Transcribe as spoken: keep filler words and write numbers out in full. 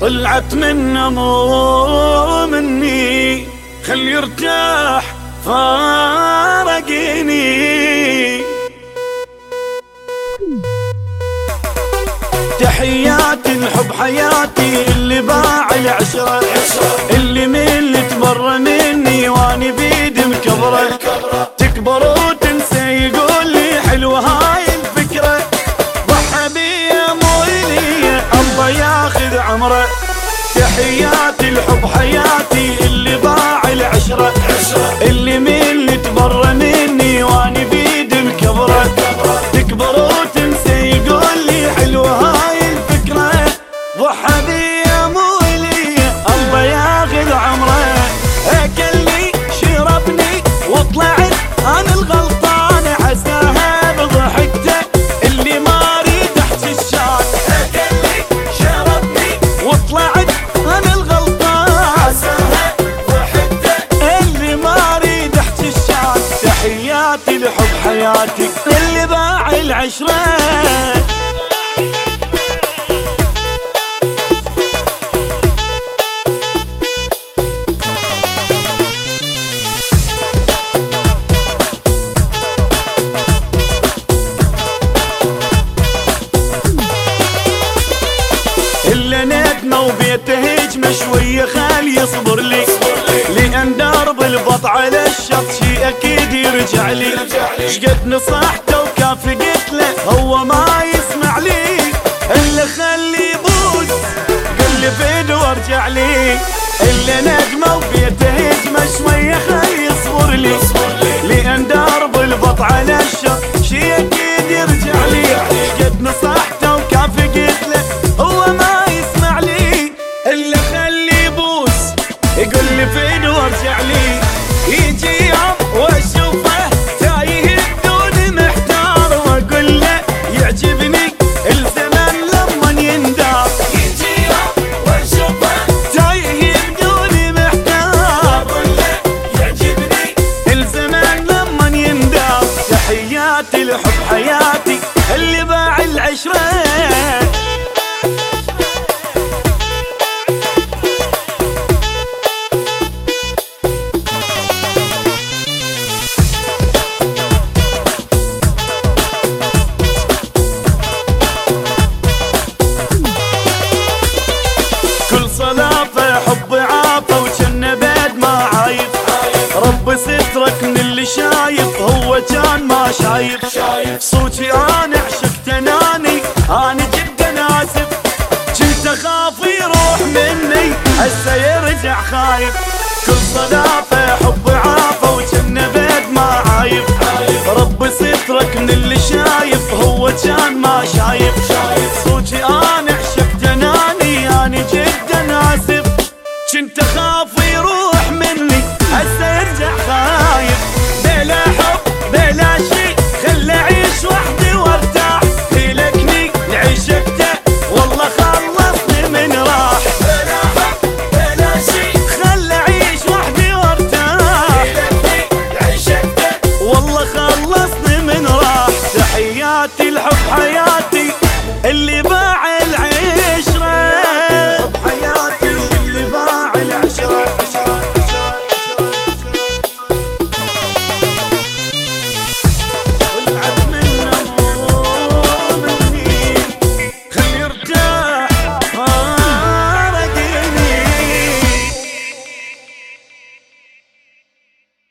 طلعت منه مو مني، خل يرتاح فارقيني. تحياتي الحب حياتي اللي باع العشرة، اللي من اللي تبر مني واني بيد مكبرة. تكبر وتنسى يقول لي حلوة هاي الفكرة، ضحى بيا مو إلي الله ياخذ عمره. تحياتي الحب حياتي اللي باع العشرة، اللي من اللي تبر مني واني بيد مكبرة. تكبر وتنسى يقول لي حلوة هاي الفكرة، ضحى بيا مو إلي الله ياخذ عمره. اكلني شربني وطلعت انا الغلطان، عساها بضحكته اللي ما اريد احكي الشان. اكلني شربني وطلعت انا الغلطان، عساها بضحكته اللي ما اريد احكي الشان. تحياتي لحب حياتي اللي باع العشرة. إلا ندمة وبيته هجمة شوية خال يصبر لي، لأن درب البط على الشط شي أكيد يرجع لي. شقد نصحته وكافي قلت له هو ما يسمع لي، إلا خلي يبوس قل لي فين وارجع لي. إلا ندمة وبيته هجمة شوية خال يصبر لي، لأن درب البط على الشط شي أكيد يرجع لي. شقد نصحته وكافي قلت له هو ما يسمع لي، إلا خلي يبوس يقول لي فين وارجع لي. يجي يوم واشوفه تايه بدون محتار، واقول له يعجبني الزمن لما يندار. يجي يوم واشوفه تايه بدون محتار، واقول له يعجبني الزمن لما يندار. تحياتي لحب حياتي اللي باع العشرة. كل صلافة حب عافى وجنة بيد ما عايف، رب سترك من اللي شايف هو كان ما شايف. صوتي انا عشقت اناني انا جدا اسف، كنت اخاف يروح مني هسه يرجع خايف. كل صلافة حب عافى وجنة بيد ما عايف،